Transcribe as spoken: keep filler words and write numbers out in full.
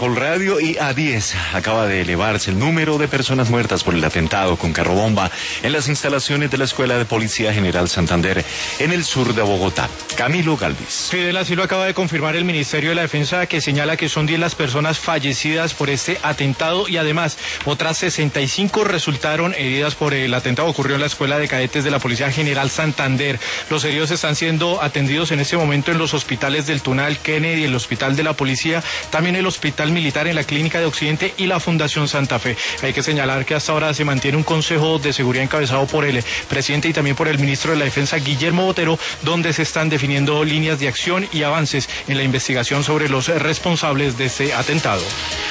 Radio y A diez acaba de elevarse el número de personas muertas por el atentado con carro bomba en las instalaciones de la Escuela de Policía General Santander en el sur de Bogotá. Camilo Galvis. Fidel, así lo acaba de confirmar el Ministerio de la Defensa, que señala que son diez las personas fallecidas por este atentado y además otras sesenta y cinco resultaron heridas por el atentado que ocurrió en la Escuela de Cadetes de la Policía General Santander. Los heridos están siendo atendidos en este momento en los hospitales del Tunal, Kennedy, el Hospital de la Policía, también el Hospital Militar en la Clínica de Occidente y la Fundación Santa Fe. Hay que señalar que hasta ahora se mantiene un Consejo de Seguridad encabezado por el presidente y también por el ministro de la Defensa, Guillermo Botero, donde se están definiendo líneas de acción y avances en la investigación sobre los responsables de este atentado.